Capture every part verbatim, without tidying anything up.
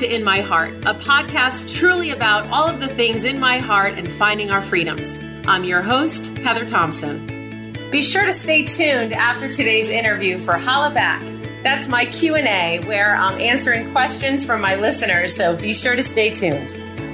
to In My Heart, a podcast truly about all of the things in my heart and finding our freedoms. I'm your host, Heather Thompson. Be sure to stay tuned after today's interview for Holla Back. That's my Q and A where I'm answering questions from my listeners, so be sure to stay tuned.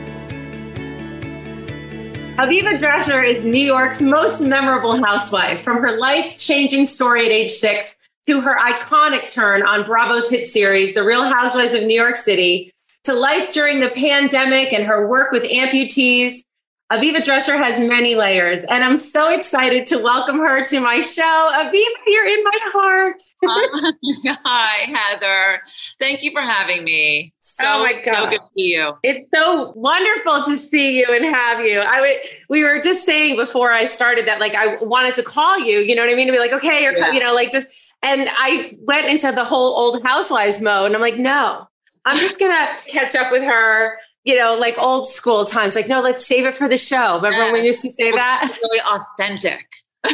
Aviva Drescher is New York's most memorable housewife. From her life-changing story at age six to her iconic turn on Bravo's hit series, The Real Housewives of New York City, to life during the pandemic and her work with amputees, Aviva Drescher has many layers, and I'm so excited to welcome her to my show. Aviva, you're in my heart. uh, hi, Heather. Thank you for having me. So, oh my God. So good to see you. It's so wonderful to see you and have you. I would, we were just saying before I started that, like, I wanted to call you, you know what I mean? To be like, okay, you're, yeah. you know, like just, and I went into the whole Old Housewives mode, and I'm like, no, I'm just going to catch up with her. You know, like old school times, like, no, let's save it for the show. Remember yeah. when we used to say that? It's really authentic.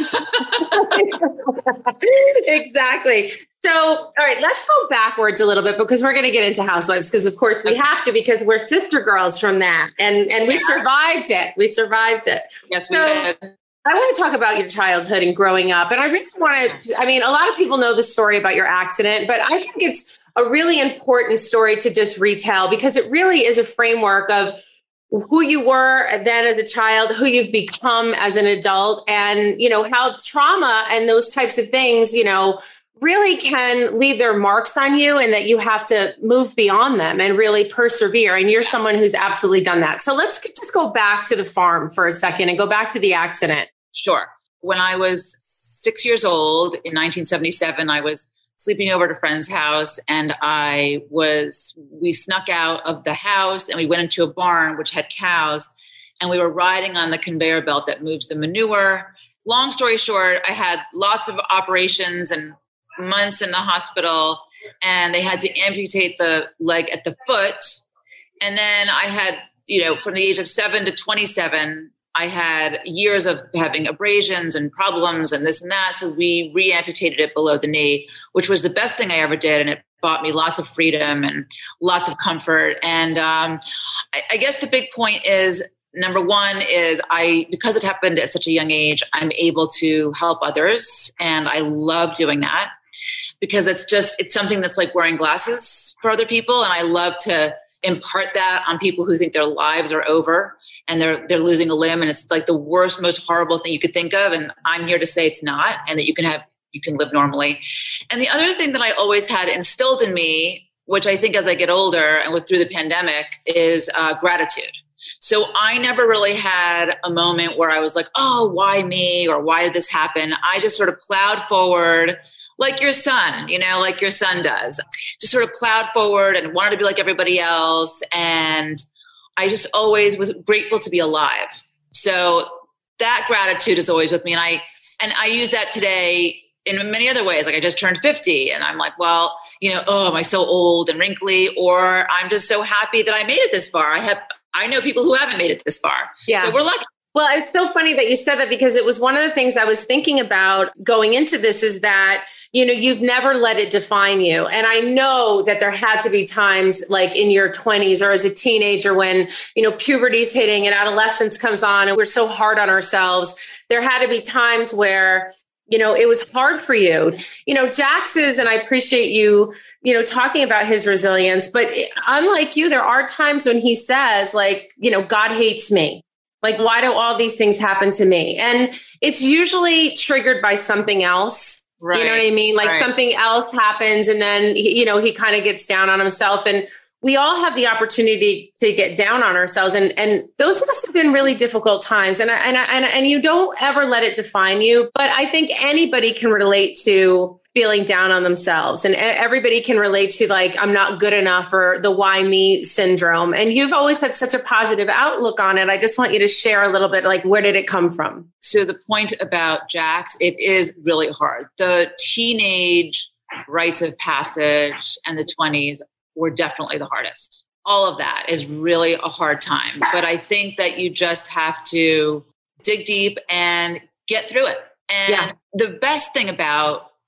Exactly. So, all right, let's go backwards a little bit because we're going to get into Housewives because, of course, we have to because we're sister girls from that. And and we yeah. survived it. We survived it. Yes, we so, did. I want to talk about your childhood and growing up. And I really want to, I mean, a lot of people know the story about your accident, but I think it's a really important story to just retell because it really is a framework of who you were then as a child, who you've become as an adult, and, you know, how trauma and those types of things, you know, really can leave their marks on you and that you have to move beyond them and really persevere. And you're someone who's absolutely done that. So let's just go back to the farm for a second and go back to the accident. Sure. When I was six years old in nineteen seventy-seven, I was sleeping over at a friend's house, and I was, we snuck out of the house and we went into a barn which had cows, and we were riding on the conveyor belt that moves the manure. Long story short, I had lots of operations and months in the hospital, and they had to amputate the leg at the foot. And then I had, you know, from the age of seven to twenty-seven, I had years of having abrasions and problems and this and that. So we re-amputated it below the knee, which was the best thing I ever did. And it brought me lots of freedom and lots of comfort. And um, I, I guess the big point is, number one is I, because it happened at such a young age, I'm able to help others. And I love doing that because it's just, it's something that's like wearing glasses for other people. And I love to impart that on people who think their lives are over and they're they're losing a limb, and it's like the worst, most horrible thing you could think of. And I'm here to say it's not, and that you can have you can live normally. And the other thing that I always had instilled in me, which I think as I get older and with through the pandemic, is uh, gratitude. So I never really had a moment where I was like, oh, why me? Or why did this happen? I just sort of plowed forward like your son, you know, like your son does. Just sort of plowed forward and wanted to be like everybody else. And I just always was grateful to be alive. So that gratitude is always with me. And I, and I use that today in many other ways. Like I just turned fifty and I'm like, well, you know, oh, am I so old and wrinkly? Or I'm just so happy that I made it this far. I have, I know people who haven't made it this far. Yeah. So we're lucky. Well, it's so funny that you said that because it was one of the things I was thinking about going into this is that, you know, you've never let it define you. And I know that there had to be times like in your twenties or as a teenager when, you know, puberty's hitting and adolescence comes on and we're so hard on ourselves. There had to be times where, you know, it was hard for you. You know, Jax is, and I appreciate you, you know, talking about his resilience, but unlike you, there are times when he says like, you know, God hates me. Like, why do all these things happen to me? And it's usually triggered by something else. Right. You know what I mean? Like right. something else happens and then, he, you know, he kind of gets down on himself. And we all have the opportunity to get down on ourselves. And, and those must have been really difficult times. And, I, and, I, and, and you don't ever let it define you. But I think anybody can relate to feeling down on themselves. And everybody can relate to like, I'm not good enough or the why me syndrome. And you've always had such a positive outlook on it. I just want you to share a little bit, like, where did it come from? So the point about Jax, it is really hard. The teenage rites of passage and the twenties were definitely the hardest. All of that is really a hard time. But I think that you just have to dig deep and get through it. And yeah. the best thing about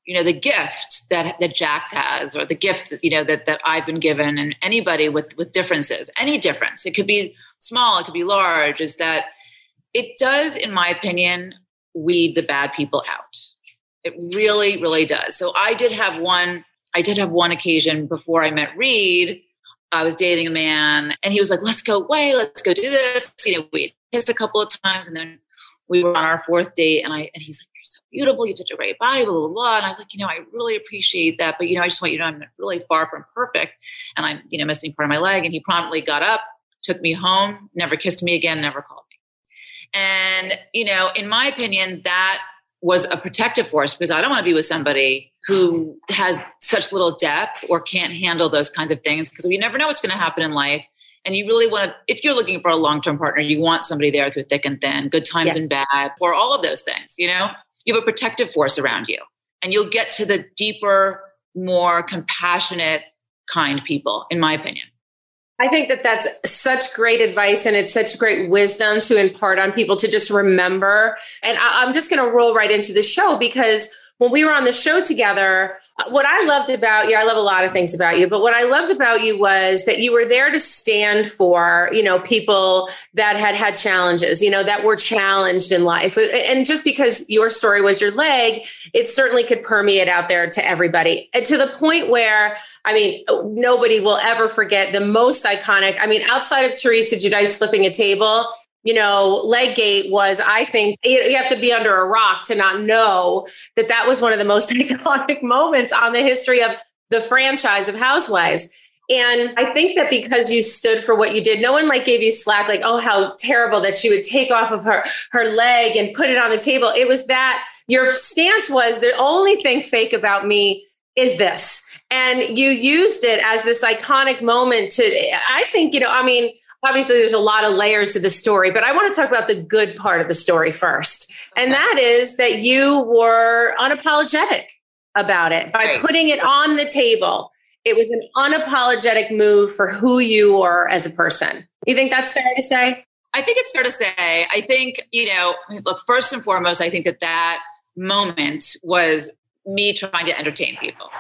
you know, the gift that, that Jax has, or the gift that, you know, that, that I've been given, and anybody with, with differences, any difference, it could be small, it could be large, is that it does, in my opinion, weed the bad people out. It really, really does. So I did have one, I did have one occasion before I met Reed. I was dating a man and he was like, let's go away. Let's go do this. You know, we kissed a couple of times and then we were on our fourth date and I, and he's like, you're so beautiful. You have such a great body, blah, blah, blah. And I was like, you know, I really appreciate that. But, you know, I just want you to know I'm really far from perfect. And I'm, you know, missing part of my leg. And he promptly got up, took me home, never kissed me again, never called me. And, you know, in my opinion, that was a protective force because I don't want to be with somebody who has such little depth or can't handle those kinds of things, because we never know what's going to happen in life. And you really want to, if you're looking for a long-term partner, you want somebody there through thick and thin, good times yeah. and bad, or all of those things, you know, you have a protective force around you and you'll get to the deeper, more compassionate, kind people, in my opinion. I think that that's such great advice and it's such great wisdom to impart on people to just remember. And I, I'm just going to roll right into the show because when we were on the show together, what I loved about you, I love a lot of things about you, but what I loved about you was that you were there to stand for, you know, people that had had challenges, you know, that were challenged in life. And just because your story was your leg, it certainly could permeate out there to everybody. And to the point where, I mean, nobody will ever forget the most iconic, I mean, outside of Teresa Giudice flipping a table, you know, Leggate was, I think, you have to be under a rock to not know that that was one of the most iconic moments on the history of the franchise of Housewives. And I think that because you stood for what you did, no one like gave you slack, like, oh, how terrible that she would take off of her, her leg and put it on the table. It was that your stance was the only thing fake about me is this. And you used it as this iconic moment to, I think, you know, I mean, obviously, there's a lot of layers to the story, but I want to talk about the good part of the story first. And that is that you were unapologetic about it by right. putting it on the table. It was an unapologetic move for who you were as a person. You think that's fair to say? I think it's fair to say. I think, you know, look, first and foremost, I think that that moment was me trying to entertain people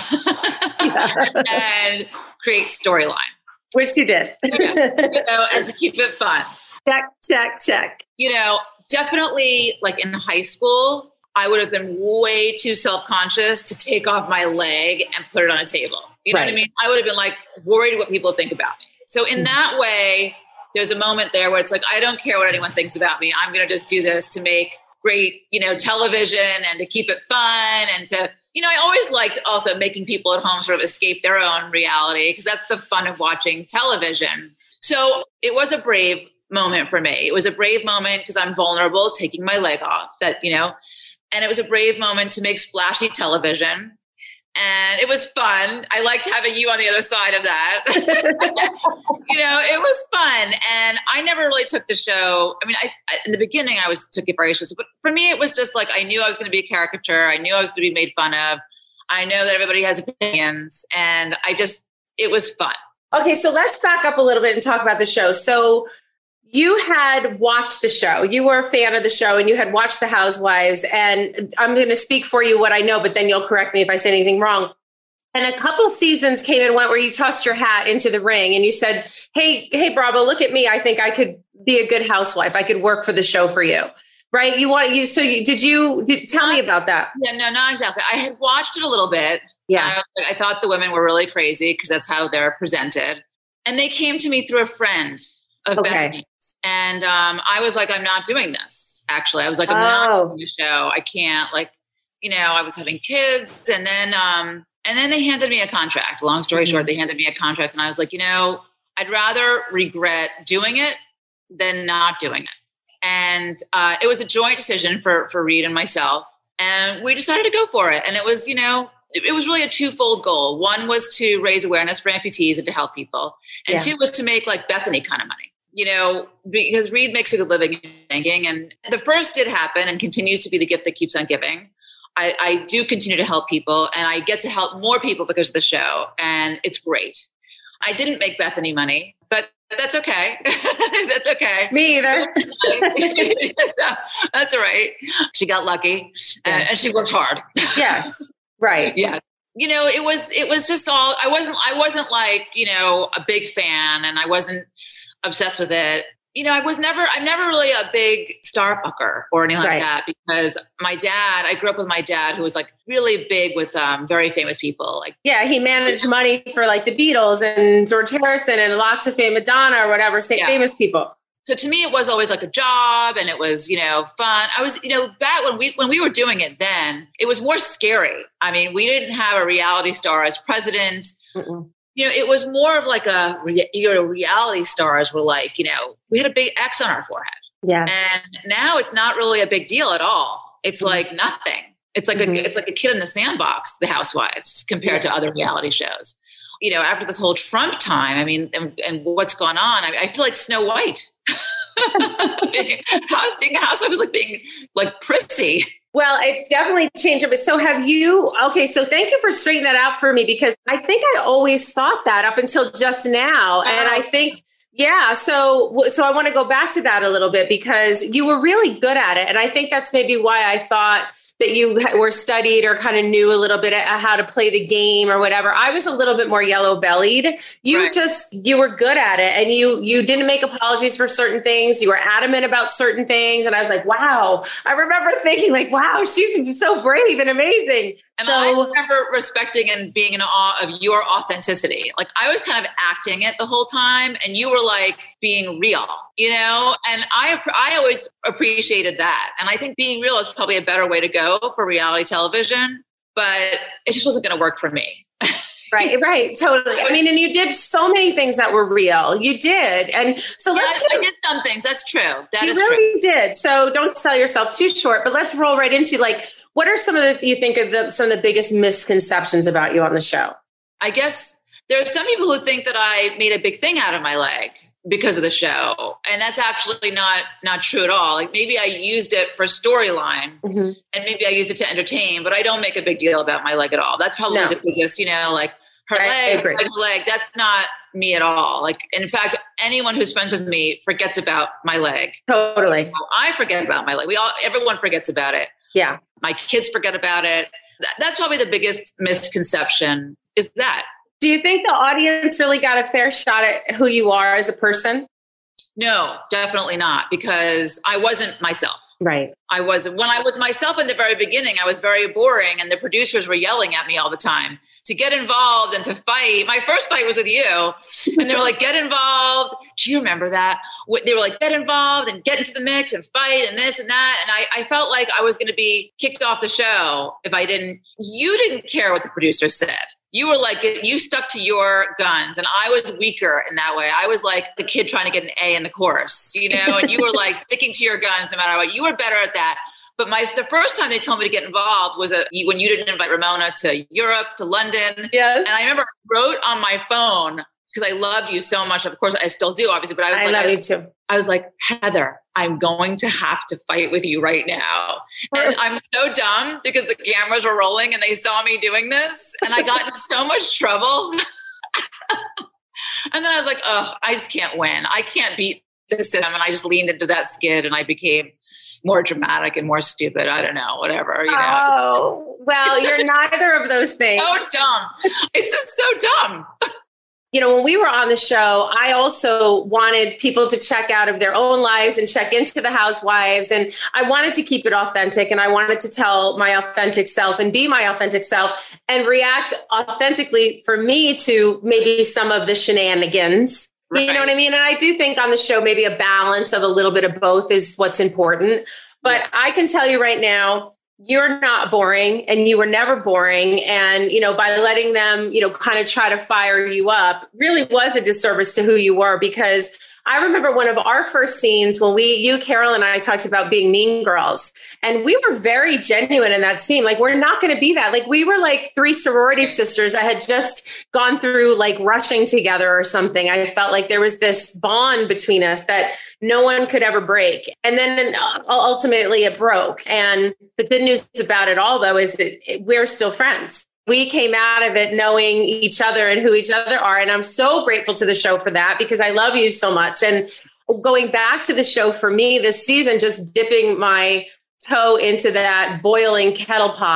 and create storyline. Which you did. yeah. You know, and to keep it fun. Check, check, check. You know, definitely like in high school, I would have been way too self-conscious to take off my leg and put it on a table. You know right. what I mean? I would have been like worried what people think about me. So in that way, there's a moment there where it's like, I don't care what anyone thinks about me. I'm going to just do this to make great, you know, television and to keep it fun and to, you know, I always liked also making people at home sort of escape their own reality because that's the fun of watching television. So it was a brave moment for me. It was a brave moment because I'm vulnerable, taking my leg off that, you know, and it was a brave moment to make splashy television. And it was fun. I liked having you on the other side of that. You know, it was fun. And I never really took the show. I mean, I, I, in the beginning, I was took it very seriously. But for me, it was just like I knew I was going to be a caricature. I knew I was going to be made fun of. I know that everybody has opinions. And I just, it was fun. Okay, so let's back up a little bit and talk about the show. So you had watched the show. You were a fan of the show and you had watched The Housewives. And I'm going to speak for you what I know, but then you'll correct me if I say anything wrong. And a couple seasons came and went where you tossed your hat into the ring and you said, hey, hey, Bravo, look at me. I think I could be a good housewife. I could work for the show for you. Right? You want you. So you, did you did, tell me about that? Yeah, no, not exactly. I had watched it a little bit. Yeah. I, I thought the women were really crazy because that's how they're presented. And they came to me through a friend of okay. Bethany's. And um, I was like, I'm not doing this. Actually, I was like, I'm oh. not doing the show. I can't like, you know, I was having kids. And then, um, and then they handed me a contract. Long story mm-hmm. short, they handed me a contract. And I was like, you know, I'd rather regret doing it than not doing it. And uh, it was a joint decision for, for Reed and myself. And we decided to go for it. And it was, you know, it, it was really a twofold goal. One was to raise awareness for amputees and to help people. And yeah. two was to make like Bethany kind of money. You know, because Reed makes a good living in banking. And the first did happen and continues to be the gift that keeps on giving. I, I do continue to help people and I get to help more people because of the show. And it's great. I didn't make Bethany money, but that's okay. That's okay. Me either. So, that's all right. She got lucky yeah. and, and she worked hard. Yes. Right. Yeah. You know, it was, it was just all, I wasn't, I wasn't like, you know, a big fan, and I wasn't obsessed with it. You know, I was never, I'm never really a big star fucker or anything Right. like that, because my dad, I grew up with my dad, who was like really big with um, very famous people. Like, yeah, he managed money for like the Beatles and George Harrison and lots of famous Madonna or whatever, say, Yeah. famous people. So to me, it was always like a job, and it was, you know, fun. I was, you know, back when we, when we were doing it then, it was more scary. I mean, we didn't have a reality star as president. Mm-mm. You know, it was more of like a, you know, reality stars were like, you know, we had a big X on our forehead. Yeah. And now it's not really a big deal at all. It's Mm-hmm. like nothing. It's like Mhm. a, it's like a kid in the sandbox, The Housewives, compared Yeah. to other reality shows. You know, after this whole Trump time, I mean, and, and what's gone on, I, I feel like Snow White. being, house, being a housewife was like being like prissy. Well, it's definitely changed. But so have you, okay, so thank you for straightening that out for me, because I think I always thought that up until just now. And I think, yeah, so so I want to go back to that a little bit, because you were really good at it. And I think that's maybe why I thought that you were studied or kind of knew a little bit of how to play the game or whatever. I was a little bit more yellow bellied. You Right. just, you were good at it, and you, you didn't make apologies for certain things. You were adamant about certain things. And I was like, wow, I remember thinking like, wow, she's so brave and amazing. And So- I remember respecting and being in awe of your authenticity. Like, I was kind of acting it the whole time, and you were like being real, you know? And I, I always appreciated that. And I think being real is probably a better way to go for reality television, but it just wasn't going to work for me. Right, right, totally. I mean, and you did so many things that were real. You did. And so Yeah, let's I, get I did some things. That's true. That you is true. really did. So don't sell yourself too short, but let's roll right into like, what are some of the, you think of the, some of the biggest misconceptions about you on the show? I guess there are some people who think that I made a big thing out of my leg because of the show. And that's actually not, not true at all. Like, maybe I used it for storyline, Mm-hmm. and maybe I used it to entertain, but I don't make a big deal about my leg at all. That's probably No. the biggest, you know, like her I leg, agree. her leg. That's not me at all. Like, in fact, anyone who's friends with me forgets about my leg. Totally. I forget about my leg. We all, everyone forgets about it. Yeah. My kids forget about it. That, that's probably the biggest misconception, is that. Do you think the audience really got a fair shot at who you are as a person? No, definitely not, because I wasn't myself. Right. I was, when I was myself in the very beginning, I was very boring, and the producers were yelling at me all the time to get involved and to fight. My first fight was with you, and they were like, get involved. Do you remember that? They were like, get involved and get into the mix and fight and this and that. And I, I felt like I was going to be kicked off the show if I didn't. You didn't care what the producers said. You were like, you stuck to your guns, and I was weaker in that way. I was like the kid trying to get an A in the course, you know, and you were like sticking to your guns no matter what. You were better at that. But my the first time they told me to get involved was a, when you didn't invite Ramona to Europe, to London. Yes. And I remember I wrote on my phone, because I loved you so much. Of course, I still do, obviously. But I was I like, love I, you too. I was like, Heather, I'm going to have to fight with you right now. And I'm so dumb, because the cameras were rolling and they saw me doing this, and I got in so much trouble. And then I was like, oh, I just can't win. I can't beat the system. And I just leaned into that skid, and I became more dramatic and more stupid. I don't know, whatever, you know. Oh, well, It's such you're a- neither of those things. So dumb. It's just so dumb. You know, when we were on the show, I also wanted people to check out of their own lives and check into the Housewives. And I wanted to keep it authentic, and I wanted to tell my authentic self and be my authentic self and react authentically for me to maybe some of the shenanigans. Right. You know what I mean? And I do think on the show, maybe a balance of a little bit of both is what's important. But Yeah. I can tell you right now, you're not boring, and you were never boring. And, you know, by letting them, you know, kind of try to fire you up really was a disservice to who you were. Because I remember one of our first scenes when we, you, Carol, and I talked about being mean girls, and we were very genuine in that scene. Like, we're not going to be that. Like, we were like three sorority sisters that had just gone through like rushing together or something. I felt like there was this bond between us that no one could ever break. And then uh, ultimately it broke. And the good news about it all, though, is that we're still friends. We came out of it knowing each other and who each other are. And I'm so grateful to the show for that, because I love you so much. And going back to the show for me this season, just dipping my toe into that boiling kettle pot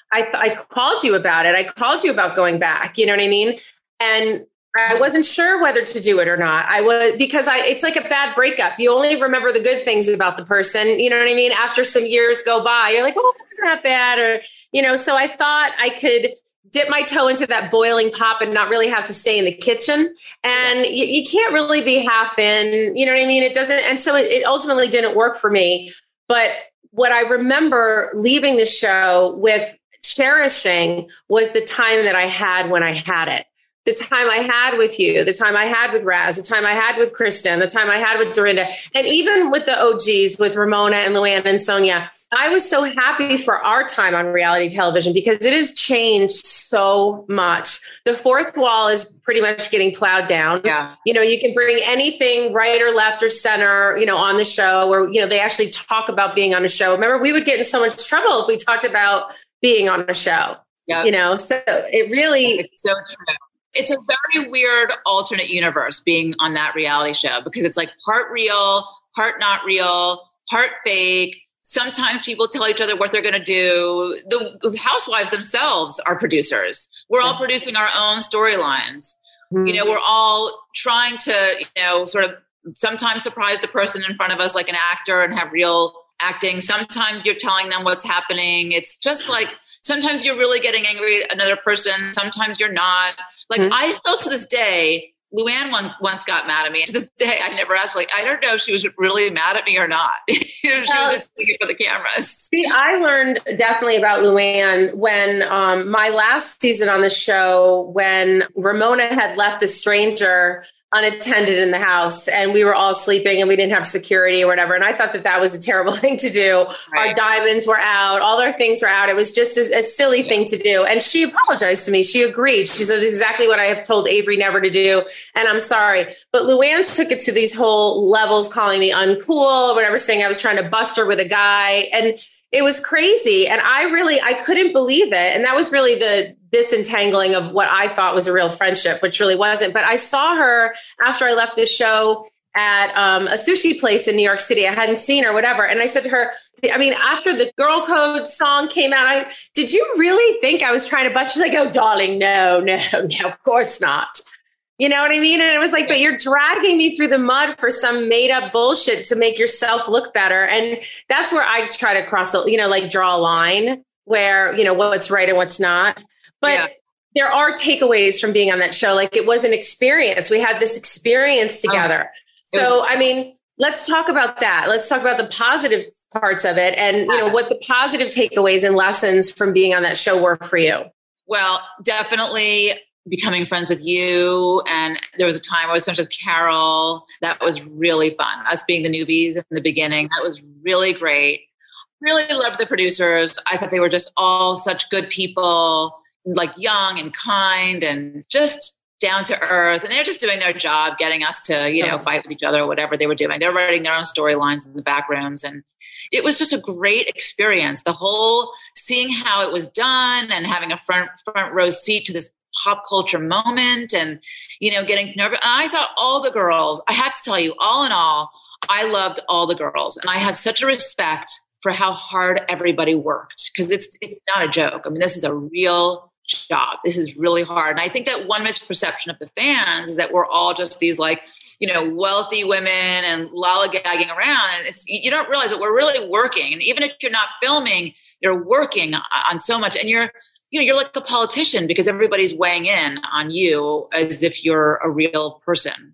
I, I called you about it. I called you about going back, you know what I mean? And I wasn't sure whether to do it or not. I was, because I, it's like a bad breakup. You only remember the good things about the person. You know what I mean? After some years go by, you're like, oh, it's not bad. Or, you know, so I thought I could dip my toe into that boiling pot and not really have to stay in the kitchen. And you, you can't really be half in, you know what I mean? It doesn't. And so it, it ultimately didn't work for me. But what I remember leaving the show with cherishing was the time that I had when I had it. The time I had with you, the time I had with Raz, the time I had with Kristen, the time I had with Dorinda, and even with the O Gs, with Ramona and Luann and Sonia. I was so happy for our time on reality television because it has changed so much. The fourth wall is pretty much getting plowed down. Yeah. You know, you can bring anything right or left or center, you know, on the show, or, you know, they actually talk about being on a show. Remember, we would get in so much trouble if we talked about being on a show, Yep. you know, so it really. It's so true. It's a very weird alternate universe being on that reality show because it's like part real, part not real, part fake. Sometimes people tell each other what they're going to do. The, the housewives themselves are producers. We're all producing our own storylines. Mm-hmm. You know, we're all trying to, you know, sort of sometimes surprise the person in front of us like an actor and have real acting. Sometimes you're telling them what's happening. It's just like, sometimes you're really getting angry at another person. Sometimes you're not. Like mm-hmm. I still, to this day, Luann one, once got mad at me. To this day, I never asked, like, I don't know if she was really mad at me or not. She well, was just thinking for the cameras. See, I learned definitely about Luann when um, my last season on the show, when Ramona had left a stranger unattended in the house and we were all sleeping and we didn't have security or whatever. And I thought that that was a terrible thing to do. Right. Our diamonds were out. All our things were out. It was just a, a silly yeah. thing to do. And she apologized to me. She agreed. She said exactly what I have told Avery never to do. And I'm sorry. But Luann took it to these whole levels, calling me uncool or whatever, saying I was trying to bust her with a guy. And it was crazy. And I really, I couldn't believe it. And that was really the disentangling of what I thought was a real friendship, which really wasn't. But I saw her after I left the show at um, a sushi place in New York City. I hadn't seen her, whatever. And I said to her, I mean, after the Girl Code song came out, I, did you really think I was trying to bust? She's like, oh, darling, no, no, no, of course not. You know what I mean? And it was like, but you're dragging me through the mud for some made up bullshit to make yourself look better. And that's where I try to cross, you know, like draw a line where, you know, what's right and what's not. But yeah. there are takeaways from being on that show. Like it was an experience. We had this experience together. Oh, so, was- I mean, let's talk about that. Let's talk about the positive parts of it and, you know, what the positive takeaways and lessons from being on that show were for you. Well, definitely becoming friends with you. And there was a time I was friends with Carol. That was really fun. Us being the newbies in the beginning, that was really great. Really loved the producers. I thought they were just all such good people, like young and kind and just down to earth. And they're just doing their job, getting us to, you know, fight with each other or whatever they were doing. They're writing their own storylines in the back rooms. And it was just a great experience. The whole seeing how it was done and having a front front row seat to this pop culture moment and, you know, getting nervous. I thought all the girls, I have to tell you, all in all, I loved all the girls. And I have such a respect for how hard everybody worked because it's it's not a joke. I mean, this is a real job. This is really hard. And I think that one misperception of the fans is that we're all just these like, you know, wealthy women and lollygagging around. And it's, you don't realize that we're really working. And even if you're not filming, you're working on so much. And you're, you know, you're like a politician because everybody's weighing in on you as if you're a real person.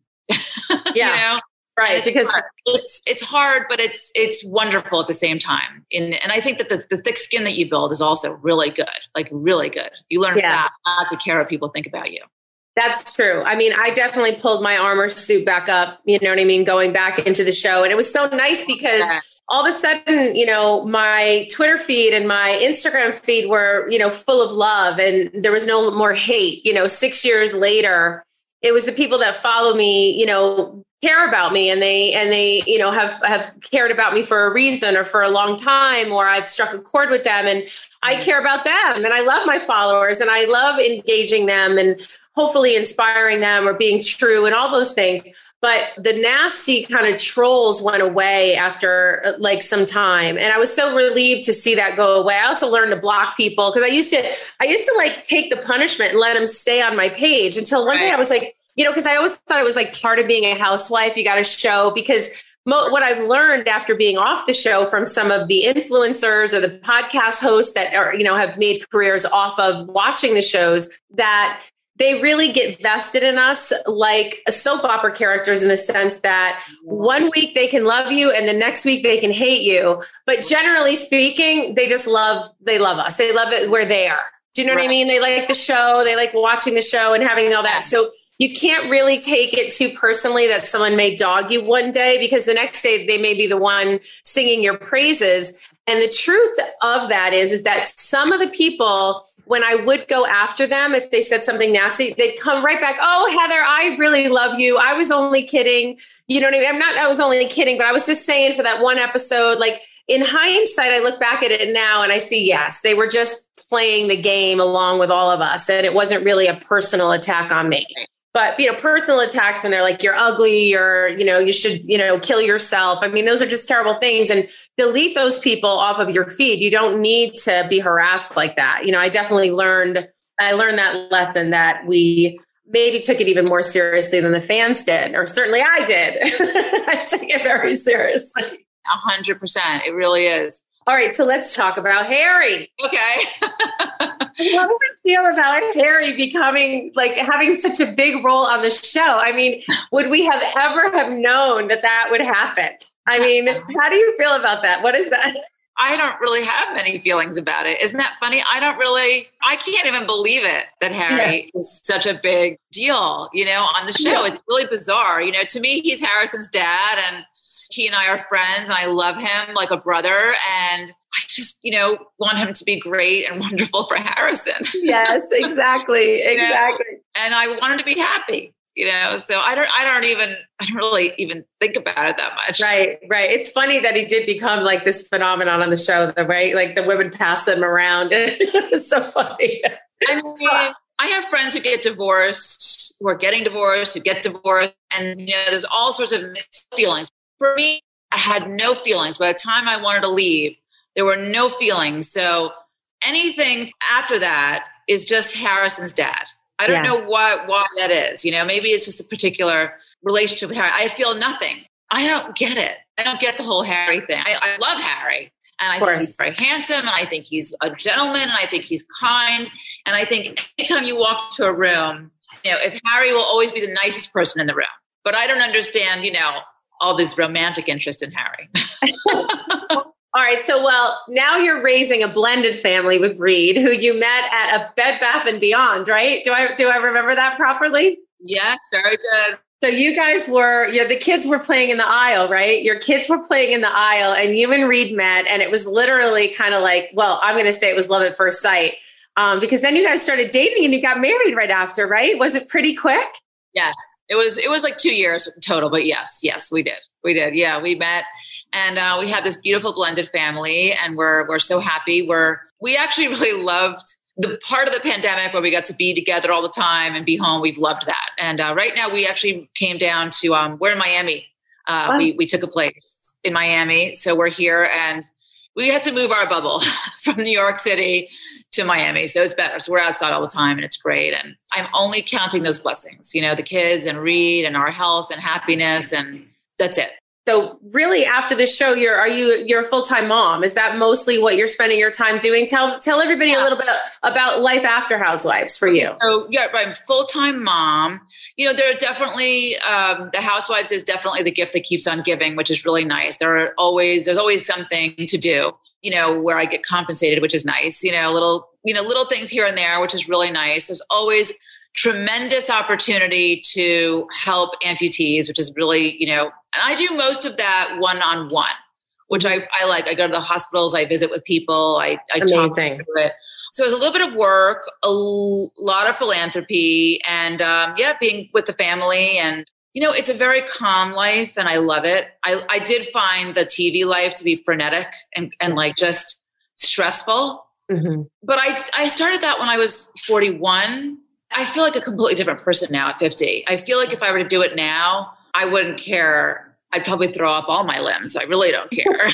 Yeah. You know? Right. It's because hard. it's it's hard, but it's it's wonderful at the same time. And and I think that the, the thick skin that you build is also really good, like really good. You learn yeah. fast not to care what people think about you. That's true. I mean, I definitely pulled my armor suit back up, you know what I mean, going back into the show. And it was so nice because yeah. all of a sudden, you know, my Twitter feed and my Instagram feed were, you know, full of love and there was no more hate. You know, six years later, it was the people that follow me, you know, care about me and they and they, you know, have have cared about me for a reason or for a long time, or I've struck a chord with them and I care about them and I love my followers and I love engaging them and hopefully inspiring them or being true and all those things. But the nasty kind of trolls went away after uh, like some time. And I was so relieved to see that go away. I also learned to block people because I used to, I used to like take the punishment and let them stay on my page until one right. day I was like, you know, because I always thought it was like part of being a housewife. You got to show because mo- what I've learned after being off the show from some of the influencers or the podcast hosts that are, you know, have made careers off of watching the shows that they really get vested in us like soap opera characters in the sense that one week they can love you and the next week they can hate you. But generally speaking, they just love, they love us. They love it where they are. Do you know right. what I mean? They like the show. They like watching the show and having all that. So you can't really take it too personally that someone may dog you one day because the next day they may be the one singing your praises. And the truth of that is, is that some of the people, when I would go after them, if they said something nasty, they'd come right back. Oh, Heather, I really love you. I was only kidding. You know what I mean? I'm not, I was only kidding, but I was just saying for that one episode, like in hindsight, I look back at it now and I see, yes, they were just playing the game along with all of us. And it wasn't really a personal attack on me. But, you know, personal attacks when they're like, you're ugly or, you know, you should, you know, kill yourself. I mean, those are just terrible things. And delete those people off of your feed. You don't need to be harassed like that. You know, I definitely learned, I learned that lesson that we maybe took it even more seriously than the fans did, or certainly I did. I took it very seriously. A hundred percent. It really is. All right. So let's talk about Harry. Okay. How do you feel about Harry becoming like having such a big role on the show? I mean, would we have ever have known that that would happen? I mean, how do you feel about that? What is that? I don't really have many feelings about it. Isn't that funny? I don't really, I can't even believe it that Harry yeah. is such a big deal, you know, on the show. Yeah. It's really bizarre. You know, to me, he's Harrison's dad and he and I are friends and I love him like a brother. And I just, you know, want him to be great and wonderful for Harrison. Yes, exactly. Exactly. know? And I want him to be happy, you know, so I don't, I don't even, I don't really even think about it that much. Right. Right. It's funny that he did become like this phenomenon on the show, the right, like the women pass him around. It's so funny. I mean, I have friends who get divorced, who are getting divorced, who get divorced. And, you know, there's all sorts of mixed feelings. For me, I had no feelings. By the time I wanted to leave, there were no feelings. So anything after that is just Harrison's dad. I don't yes. know why why that is. You know, maybe it's just a particular relationship with Harry. I feel nothing. I don't get it. I don't get the whole Harry thing. I, I love Harry. And I think he's very handsome. And I think he's a gentleman. And I think he's kind. And I think anytime you walk to a room, you know, if Harry will always be the nicest person in the room. But I don't understand, you know, all this romantic interest in Harry. All right. So, well, now you're raising a blended family with Reed, who you met at a Bed Bath and Beyond, right? Do I do I remember that properly? Yes, very good. So you guys were, yeah, the kids were playing in the aisle, right? Your kids were playing in the aisle and you and Reed met, and it was literally kind of like, well, I'm going to say it was love at first sight, um, because then you guys started dating and you got married right after, right? Was it pretty quick? Yes. It was, it was like two years total, but yes, yes, we did. We did. Yeah. We met and uh, we had this beautiful blended family and we're, we're so happy. We're, we actually really loved the part of the pandemic where we got to be together all the time and be home. We've loved that. And uh, right now we actually came down to, um, we're in Miami. Uh, oh. we, we took a place in Miami. So we're here and we had to move our bubble from New York City to Miami. So it's better. So we're outside all the time and it's great. And I'm only counting those blessings, you know, the kids and Reed and our health and happiness. And that's it. So really after this show, you're, are you, you're a full-time mom? Is that mostly what you're spending your time doing? Tell, tell everybody yeah. a little bit about life after Housewives for you. So yeah, I'm full-time mom. You know, there are definitely, um, the Housewives is definitely the gift that keeps on giving, which is really nice. There are always, there's always something to do, you know, where I get compensated, which is nice, you know, little, you know, little things here and there, which is really nice. There's always tremendous opportunity to help amputees, which is really, you know, and I do most of that one-on-one, which I, I like. I go to the hospitals, I visit with people, I, I talk through it. So it's a little bit of work, a l- lot of philanthropy, and um, yeah, being with the family. And, you know, it's a very calm life and I love it. I, I did find the T V life to be frenetic and, and like just stressful. Mm-hmm. But I, I started that when I was forty-one. I feel like a completely different person now at fifty. I feel like if I were to do it now, I wouldn't care. I'd probably throw up all my limbs. I really don't care.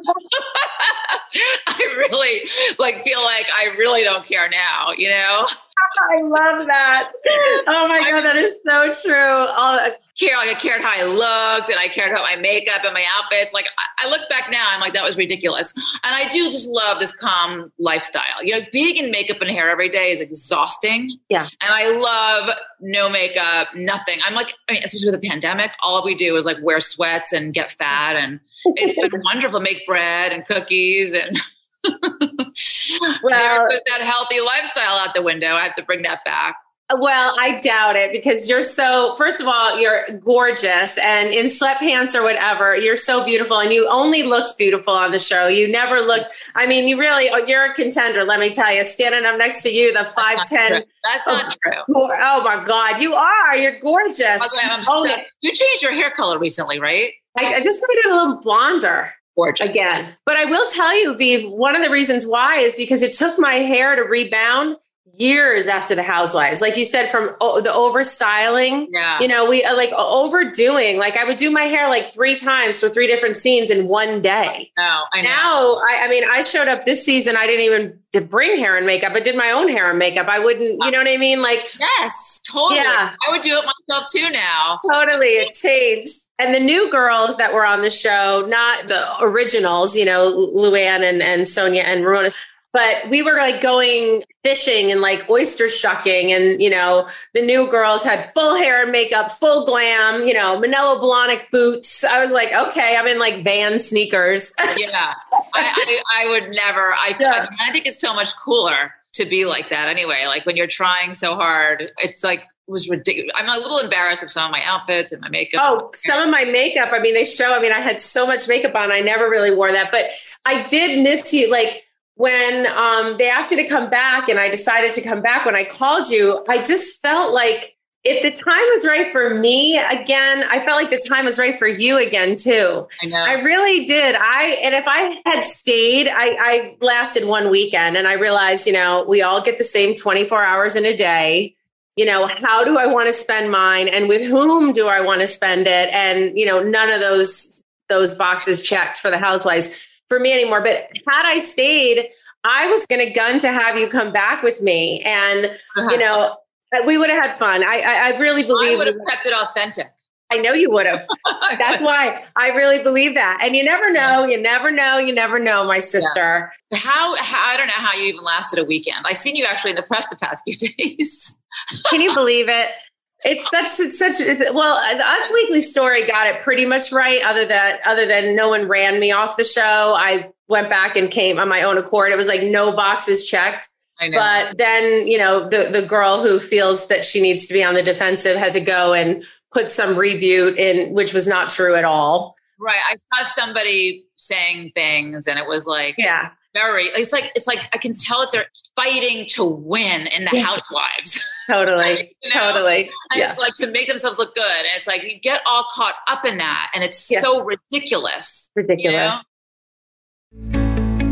I really like feel like I really don't care now, you know? I love that. Oh my God, that is so true. Oh, care, like I cared how I looked and I cared about my makeup and my outfits. Like I, I look back now, I'm like, that was ridiculous. And I do just love this calm lifestyle. You know, being in makeup and hair every day is exhausting. Yeah. And I love no makeup, nothing. I'm like, I mean, especially with the pandemic, all we do is like wear sweats and get fat. And it's been wonderful to make bread and cookies and well, there's that healthy lifestyle out the window. I have to bring that back. Well, I doubt it because you're so, first of all, you're gorgeous and in sweatpants or whatever, you're so beautiful and you only looked beautiful on the show. You never looked, I mean, you really, oh, you're a contender. Let me tell you, standing up next to you, the five ten. That's not oh, true. Oh my God, you are, you're gorgeous. Okay, I'm oh, you changed your hair color recently, right? I, I just made it a little blonder. Gorgeous. Again. But I will tell you, Viv, one of the reasons why is because it took my hair to rebound years after the Housewives. Like you said, from o- the over styling, yeah. you know, we uh, like overdoing, like I would do my hair like three times for three different scenes in one day. No, I know. Now, I, I mean, I showed up this season. I didn't even bring hair and makeup. I did my own hair and makeup. I wouldn't, you know what I mean? Like, yes, totally. Yeah. I would do it myself too now. Totally. It changed. And the new girls that were on the show, not the originals, you know, Luann and, and Sonia and Ramona, but we were like going fishing and like oyster shucking. And, you know, the new girls had full hair and makeup, full glam, you know, Manolo Blahnik boots. I was like, okay, I'm in like Van sneakers. Yeah, I, I, I would never. I, yeah. I, mean, I think it's so much cooler to be like that anyway. Like when you're trying so hard, it's like, it was ridiculous. I'm a little embarrassed of some of my outfits and my makeup. Oh, some of my makeup. I mean, they show, I mean, I had so much makeup on. I never really wore that, but I did miss you. Like, when um, they asked me to come back and I decided to come back, when I called you, I just felt like if the time was right for me again, I felt like the time was right for you again, too. I know. I really did. I and if I had stayed, I, I lasted one weekend and I realized, you know, we all get the same twenty-four hours in a day. You know, how do I want to spend mine and with whom do I want to spend it? And, you know, none of those those boxes checked for the Housewives for me anymore. But had I stayed, I was going to gun to have you come back with me. And, uh-huh. you know, we would have had fun. I, I, I really believe I would have kept it authentic. I know you would have. That's why I really believe that. And you never know, you never know, you never know, my sister. Yeah. How, how, I don't know how you even lasted a weekend. I've seen you actually in the press the past few days. Can you believe it? It's such, it's such, it's, well, the Us Weekly Story got it pretty much right. Other than, other than no one ran me off the show. I went back and came on my own accord. It was like no boxes checked. I know. But then, you know, the, the girl who feels that she needs to be on the defensive had to go and put some rebuke in, which was not true at all. Right. I saw somebody saying things and it was like, yeah. Very, it's like, it's like, I can tell that they're fighting to win in the yeah. Housewives. Totally. you know? Totally. And yeah. it's like to make themselves look good. And it's like, you get all caught up in that. And it's yeah. so ridiculous. Ridiculous. You know?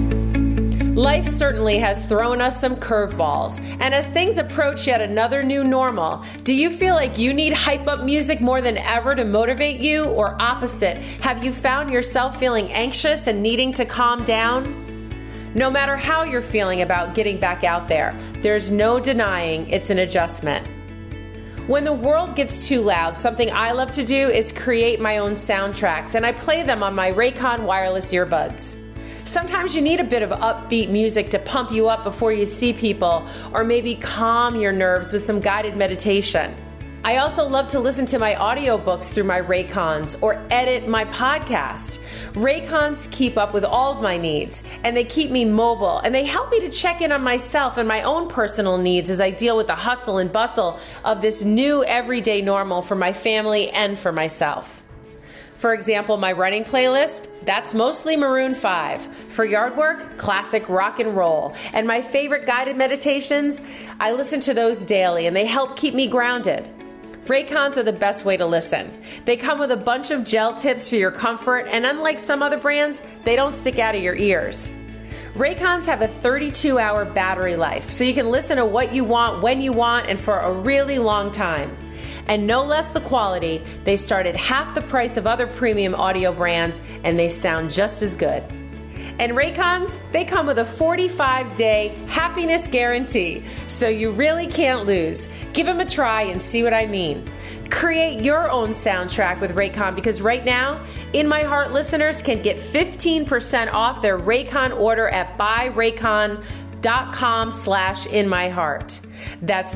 Life certainly has thrown us some curveballs. And as things approach yet another new normal, do you feel like you need hype up music more than ever to motivate you? Or opposite, have you found yourself feeling anxious and needing to calm down? No matter how you're feeling about getting back out there, there's no denying it's an adjustment. When the world gets too loud, something I love to do is create my own soundtracks, and I play them on my Raycon wireless earbuds. Sometimes you need a bit of upbeat music to pump you up before you see people, or maybe calm your nerves with some guided meditation. I also love to listen to my audiobooks through my Raycons or edit my podcast. Raycons keep up with all of my needs, and they keep me mobile, and they help me to check in on myself and my own personal needs as I deal with the hustle and bustle of this new everyday normal for my family and for myself. For example, my running playlist, that's mostly Maroon five. For yard work, classic rock and roll. And my favorite guided meditations, I listen to those daily, and they help keep me grounded. Raycons are the best way to listen. They come with a bunch of gel tips for your comfort, and unlike some other brands, they don't stick out of your ears. Raycons have a thirty-two hour battery life, so you can listen to what you want, when you want, and for a really long time. And no less the quality, they start at half the price of other premium audio brands, and they sound just as good. And Raycons, they come with a forty-five day happiness guarantee, so you really can't lose. Give them a try and see what I mean. Create your own soundtrack with Raycon, because right now, In My Heart listeners can get fifteen percent off their Raycon order at buyraycon.com slash in my heart. That's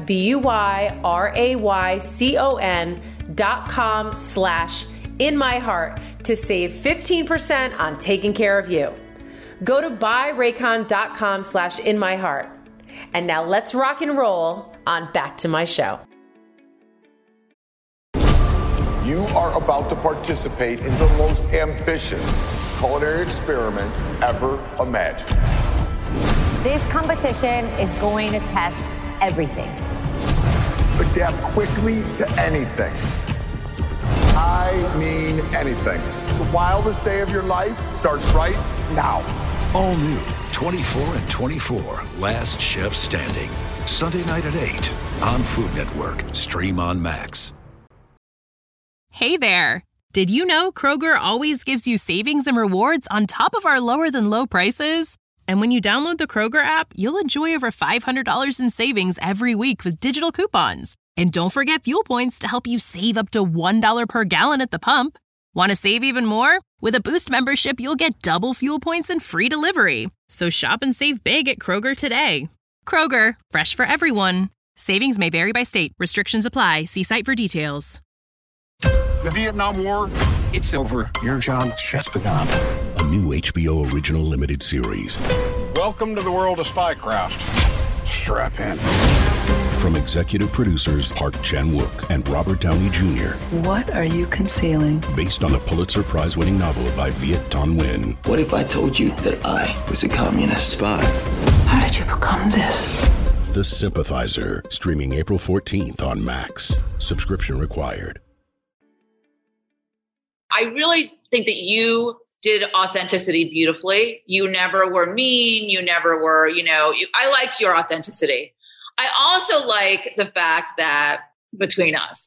B-U-Y-R-A-Y-C-O-N dot com slash in my heart to save fifteen percent on taking care of you. Go to buyraycon.com slash in my heart. And now let's rock and roll on Back to My Show. You are about to participate in the most ambitious culinary experiment ever imagined. This competition is going to test everything. Adapt quickly to anything. I mean anything. The wildest day of your life starts right now. All new, twenty-four and twenty-four, Last Chef Standing. Sunday night at eight on Food Network. Stream on Max. Hey there. Did you know Kroger always gives you savings and rewards on top of our lower than low prices? And when you download the Kroger app, you'll enjoy over five hundred dollars in savings every week with digital coupons. And don't forget fuel points to help you save up to one dollar per gallon at the pump. Want to save even more? With a Boost membership, you'll get double fuel points and free delivery. So shop and save big at Kroger today. Kroger, fresh for everyone. Savings may vary by state. Restrictions apply. See site for details. The Vietnam War, it's over. Your job has just begun. A new H B O original limited series. Welcome to the world of spycraft. Strap in. From executive producers Park Chan-wook and Robert Downey Junior What are you concealing? Based on the Pulitzer Prize-winning novel by Viet Thanh Nguyen. What if I told you that I was a communist spy? How did you become this? The Sympathizer, streaming April fourteenth on Max. Subscription required. I really think that you did authenticity beautifully. You never were mean. You never were, you know, you, I like your authenticity. I also like the fact that between us,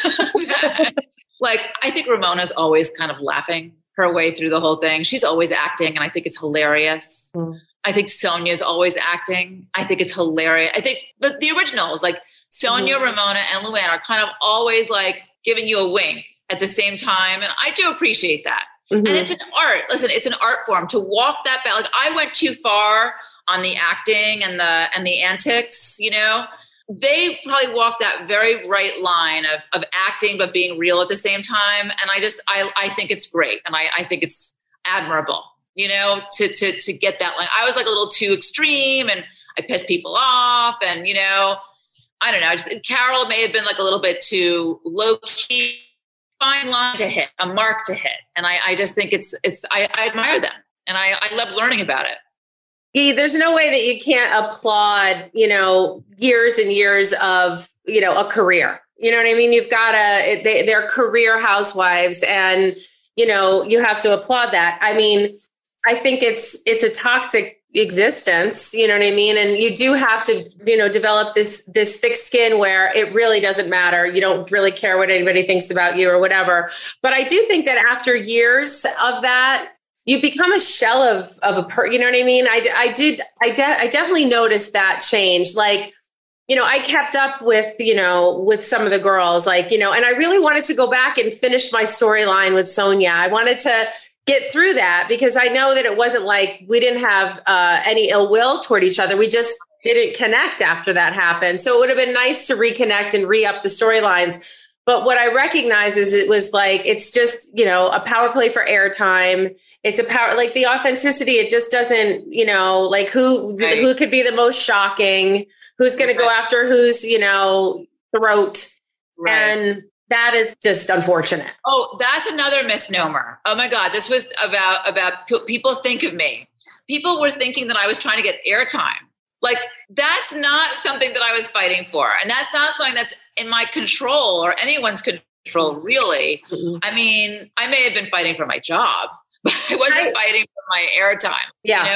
that, like, I think Ramona's always kind of laughing her way through the whole thing. She's always acting, and I think it's hilarious. Mm. I think Sonja's always acting. I think it's hilarious. I think the, the originals, like Sonja, mm. Ramona, and Luann are kind of always like giving you a wink at the same time. And I do appreciate that. Mm-hmm. And it's an art. Listen, it's an art form to walk that back. Like, I went too far on the acting and the, and the antics, you know, they probably walked that very right line of, of acting, but being real at the same time. And I just, I, I think it's great. And I, I think it's admirable, you know, to, to, to get that line. I was like a little too extreme and I pissed people off, and, you know, I don't know. I just, Carol may have been like a little bit too low key. Fine line to hit, a mark to hit. And I, I just think it's, it's, I, I admire them, and I, I love learning about it. Yeah, there's no way that you can't applaud, you know, years and years of, you know, a career. You know what I mean? You've got to, they, they're career housewives, and, you know, you have to applaud that. I mean, I think it's, it's a toxic existence, you know what I mean? And you do have to, you know, develop this, this thick skin where it really doesn't matter. You don't really care what anybody thinks about you or whatever. But I do think that after years of that, you become a shell of, of a per, you know what I mean? I, I did, I, de- I definitely noticed that change. Like, you know, I kept up with, you know, with some of the girls, like, you know, and I really wanted to go back and finish my storyline with Sonja. I wanted to get through that because I know that it wasn't like we didn't have uh, any ill will toward each other. We just didn't connect after that happened. So it would have been nice to reconnect and re-up the storylines. But what I recognize is it was like, it's just, you know, a power play for airtime. It's a power, like the authenticity. It just doesn't, you know, like who, right. who could be the most shocking, who's going to go after whose, you know, throat. Right. And that is just unfortunate. Oh, that's another misnomer. Oh my God. This was about, about p- people think of me. People were thinking that I was trying to get airtime. Like, that's not something that I was fighting for. And that's not something that's in my control or anyone's control, really. Mm-hmm. I mean, I may have been fighting for my job, but I wasn't I, fighting for my airtime. Yeah. You know?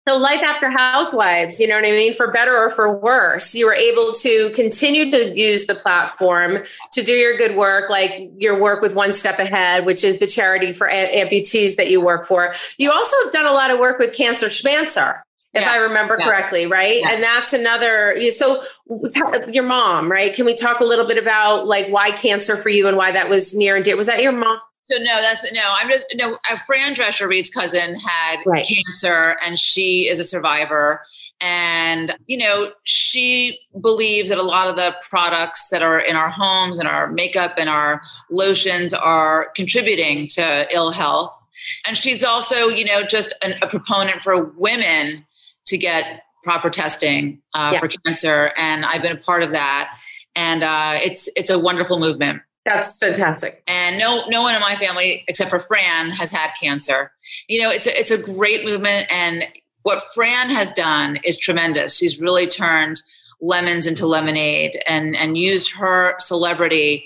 So life after Housewives, you know what I mean? For better or for worse, you were able to continue to use the platform to do your good work, like your work with One Step Ahead, which is the charity for amputees that you work for. You also have done a lot of work with Cancer Schmancer, if yeah. I remember yeah. correctly, right? Yeah. And that's another, so your mom, right? Can we talk a little bit about like why cancer for you and why that was near and dear? Was that your mom? So no, that's no, I'm just, no, uh, Fran Drescher, Reed's cousin, had right. cancer and she is a survivor. And, you know, she believes that a lot of the products that are in our homes and our makeup and our lotions are contributing to ill health. And she's also, you know, just an, a proponent for women to get proper testing uh, yeah. for cancer. And I've been a part of that. And uh, it's it's a wonderful movement. That's fantastic. And no, no one in my family, except for Fran, has had cancer. You know, it's a, it's a great movement. And what Fran has done is tremendous. She's really turned lemons into lemonade and, and used her celebrity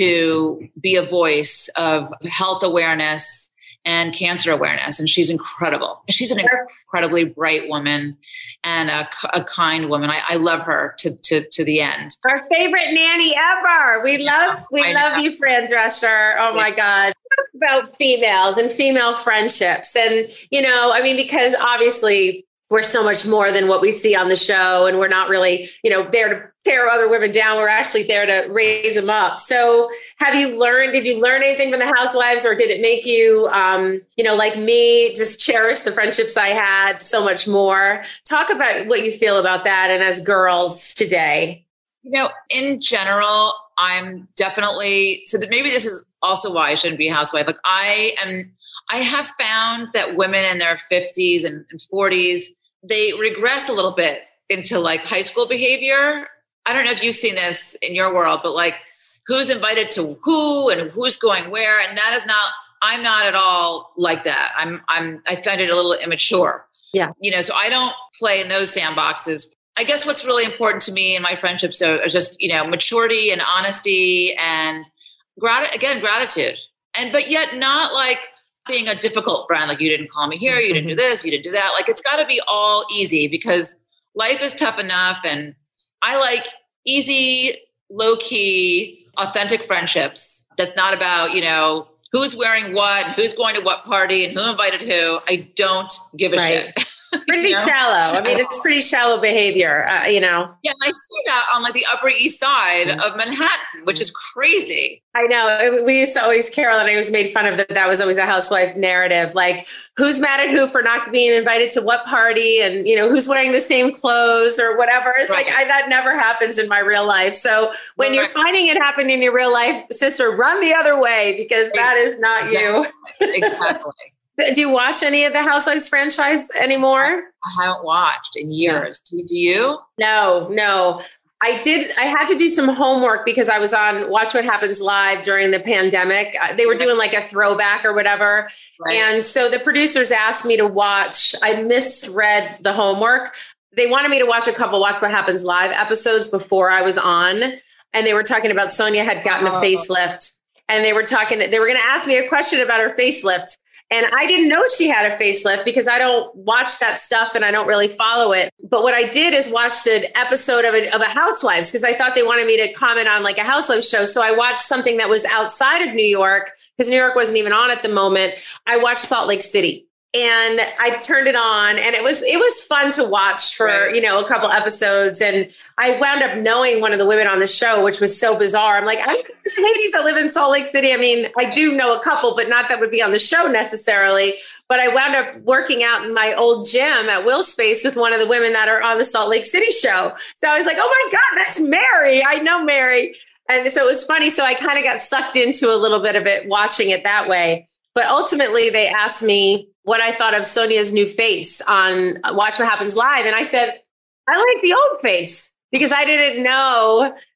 to be a voice of health awareness and cancer awareness. And she's incredible. She's an incredibly bright woman and a, a kind woman. I, I love her to, to, to the end. Our favorite nanny ever. We love, we I love know. you, Fran Drescher. Oh my God. About females and female friendships. And, you know, I mean, because obviously we're so much more than what we see on the show, and we're not really, you know, there to tear other women down. We're actually there to raise them up. So have you learned, did you learn anything from the Housewives, or did it make you, um, you know, like me, just cherish the friendships I had so much more? Talk about what you feel about that and as girls today. You know, in general, I'm definitely, so that maybe this is also why I shouldn't be a housewife. Like I am, I have found that women in their fifties and forties, they regress a little bit into like high school behavior. I don't know if you've seen this in your world, but like who's invited to who and who's going where. And that is not, I'm not at all like that. I'm, I'm, I find it a little immature. Yeah. You know, so I don't play in those sandboxes. I guess what's really important to me in my friendships are just, you know, maturity and honesty and grat- again, gratitude. And, but yet not like being a difficult friend. Like you didn't call me here. You didn't do this. You didn't do that. Like it's got to be all easy because life is tough enough. And I like easy, low key, authentic friendships. That's not about, you know, who's wearing what and who's going to what party and who invited who. I don't give a right. shit. Pretty you know? shallow. I mean, it's pretty shallow behavior, uh, you know. Yeah, I see that on like the Upper East Side of Manhattan, which is crazy. I know. We used to always, Carol and I always made fun of that. That was always a housewife narrative. Like, who's mad at who for not being invited to what party, and you know, who's wearing the same clothes or whatever. It's right. like I, that never happens in my real life. So when right. you're finding it happen in your real life, sister, run the other way because that is not you. Exactly. Do you watch any of the Housewives franchise anymore? I haven't watched in years. Do, do you? No, no. I did. I had to do some homework because I was on Watch What Happens Live during the pandemic. They were doing like a throwback or whatever. Right. And so the producers asked me to watch. I misread the homework. They wanted me to watch a couple Watch What Happens Live episodes before I was on. And they were talking about Sonia had gotten oh. a facelift. And they were talking, they were going to ask me a question about her facelift. And I didn't know she had a facelift because I don't watch that stuff and I don't really follow it. But what I did is watched an episode of a, of a Housewives because I thought they wanted me to comment on like a Housewives show. So I watched something that was outside of New York because New York wasn't even on at the moment. I watched Salt Lake City. And I turned it on and it was, it was fun to watch for, right. you know, a couple episodes. And I wound up knowing one of the women on the show, which was so bizarre. I'm like, I the ladies that live in Salt Lake City. I mean, I do know a couple, but not that would be on the show necessarily. But I wound up working out in my old gym at Will Space with one of the women that are on the Salt Lake City show. So I was like, oh my God, that's Mary. I know Mary. And so it was funny. So I kind of got sucked into a little bit of it, watching it that way. But ultimately, they asked me what I thought of Sonia's new face on Watch What Happens Live. And I said, I like the old face because I didn't know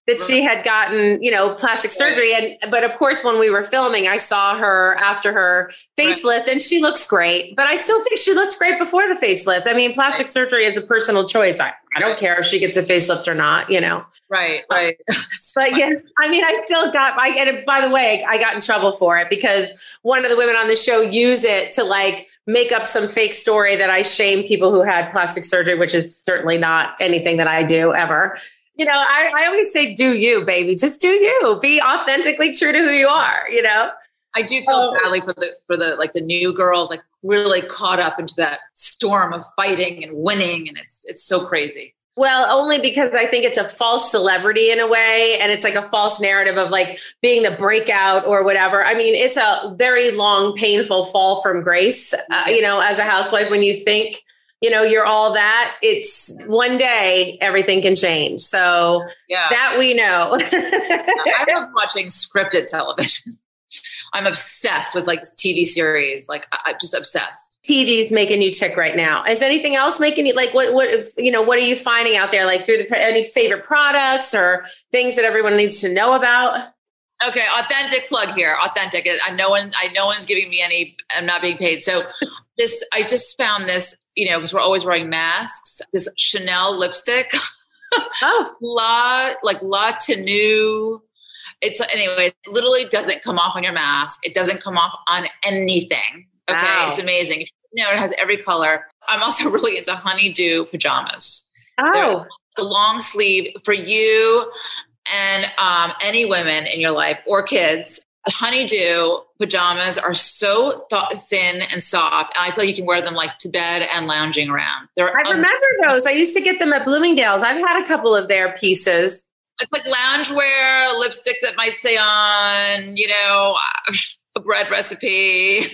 that she had gotten, you know, plastic surgery. And, but of course, when we were filming, I saw her after her facelift right. and she looks great, but I still think she looked great before the facelift. I mean, plastic right. surgery is a personal choice. I, I don't care if she gets a facelift or not, you know? Right, right. But yeah, I mean, I still got, I, and by the way, I got in trouble for it because one of the women on the show use it to like make up some fake story that I shame people who had plastic surgery, which is certainly not anything that I do ever. You know, I, I always say, do you, baby, just do you, be authentically true to who you are, you know? I do feel oh. badly for the, for the, like the new girls, like really caught up into that storm of fighting and winning. And it's, it's so crazy. Well, only because I think it's a false celebrity in a way. And it's like a false narrative of like being the breakout or whatever. I mean, it's a very long, painful fall from grace, uh, you know, as a housewife, when you think, you know, you're all that, it's one day everything can change. So yeah. that we know. I love watching scripted television. I'm obsessed with like T V series. Like I'm just obsessed. T V's making you tick right now. Is anything else making you like, what, what, you know, what are you finding out there? Like through the, any favorite products or things that everyone needs to know about? Okay. Authentic plug here. Authentic. I no one, I, no one's giving me any, I'm not being paid. So this, I just found this, you know, because we're always wearing masks, this Chanel lipstick, oh, La, like La Tenue. It's anyway, it literally doesn't come off on your mask. It doesn't come off on anything. Okay. Wow. It's amazing. You know, it has every color. I'm also really into honeydew pajamas. Oh, They're the long sleeve for you and um, any women in your life or kids. Honeydew pajamas are so th- thin and soft. And I feel like you can wear them like to bed and lounging around. They're I remember um, those. I used to get them at Bloomingdale's. I've had a couple of their pieces. It's like loungewear, lipstick that might say on, you know, a bread recipe.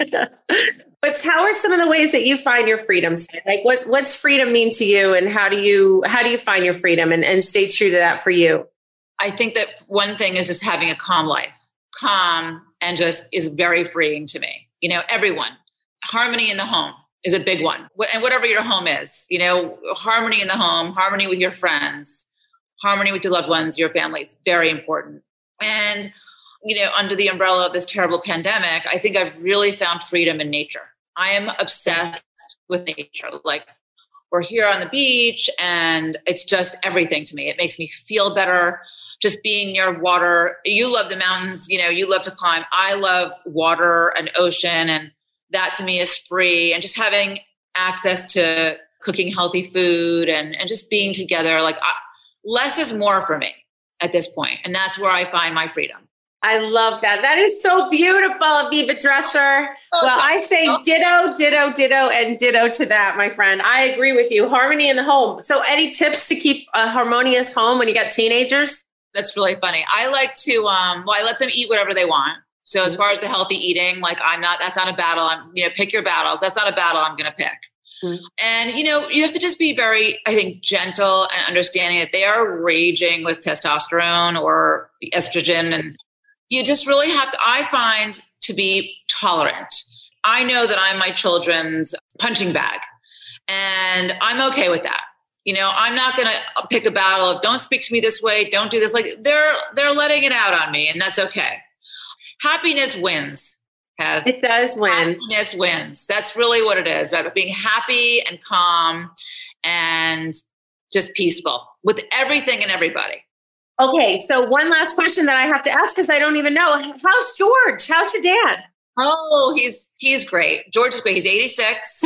But how are some of the ways that you find your freedoms? Like what, what's freedom mean to you? And how do you, how do you find your freedom and, and stay true to that for you? I think that one thing is just having a calm life. Calm and just is very freeing to me. You know, everyone. Harmony in the home is a big one. And whatever your home is, you know, harmony in the home, harmony with your friends, harmony with your loved ones, your family. It's very important. And, you know, under the umbrella of this terrible pandemic, I think I've really found freedom in nature. I am obsessed with nature. Like we're here on the beach and it's just everything to me. It makes me feel better. Just being near water. You love the mountains, you know, you love to climb. I love water and ocean. And that to me is free. And just having access to cooking healthy food and, and just being together. Like I, less is more for me at this point. And that's where I find my freedom. I love that. That is so beautiful, Aviva Drescher. Oh, well, I say ditto, ditto, ditto, and ditto to that, my friend. I agree with you. Harmony in the home. So any tips to keep a harmonious home when you got teenagers? That's really funny. I like to, um, well, I let them eat whatever they want. So as far as the healthy eating, like I'm not, that's not a battle. I'm, you know, pick your battles. That's not a battle I'm going to pick. Mm-hmm. And, you know, you have to just be very, I think, gentle and understanding that they are raging with testosterone or estrogen. And you just really have to, I find, to be tolerant. I know that I'm my children's punching bag and I'm okay with that. You know, I'm not going to pick a battle of don't speak to me this way. Don't do this. Like they're, they're letting it out on me and that's okay. Happiness wins. Kev. It does win. Happiness wins. That's really what it is, about being happy and calm and just peaceful with everything and everybody. Okay. So one last question that I have to ask, because I don't even know. How's George? How's your dad? Oh, he's, he's great. George is great. He's eighty-six.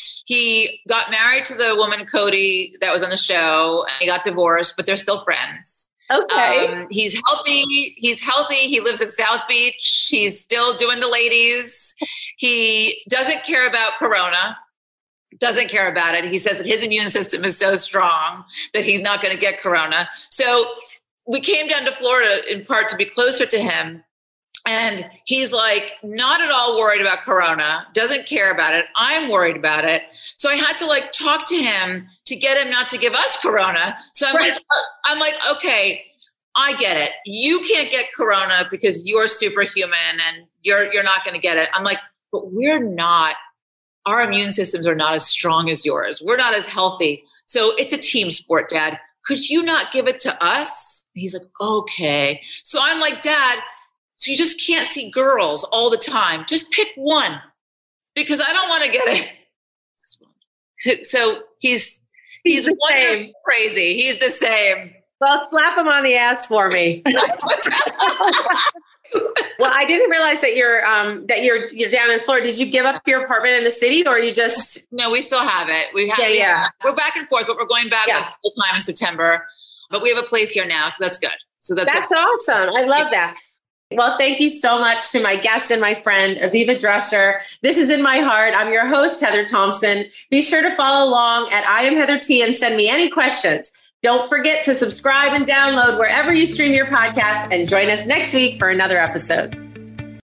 He got married to the woman, Cody, that was on the show. And he got divorced, but they're still friends. Okay. Um, he's healthy. He's healthy. He lives at South Beach. He's still doing the ladies. He doesn't care about Corona. Doesn't care about it. He says that his immune system is so strong that he's not going to get Corona. So we came down to Florida in part to be closer to him. And he's like, not at all worried about Corona, doesn't care about it. I'm worried about it. So I had to like talk to him to get him not to give us Corona. So I'm right. like, I'm like, okay, I get it. You can't get Corona because you're superhuman and you're, you're not going to get it. I'm like, but we're not, our immune systems are not as strong as yours. We're not as healthy. So it's a team sport, Dad. could you not give it to us? And he's like, okay. So I'm like, Dad, so you just can't see girls all the time. Just pick one because I don't want to get it. So, so he's, he's, he's wonderful, crazy. He's the same. Well, slap him on the ass for me. Well, I didn't realize that you're um, that you're you're down in Florida. Did you give up your apartment in the city, or you just? No, we still have it. We have. Yeah, we yeah. Have, we're back and forth, but we're going back yeah. like full time in September. But we have a place here now, so that's good. So that's that's awesome. I love that. Well, thank you so much to my guest and my friend, Aviva Drescher. This is In My Heart. I'm your host, Heather Thompson. Be sure to follow along at I Am Heather T and send me any questions. Don't forget to subscribe and download wherever you stream your podcast, and join us next week for another episode.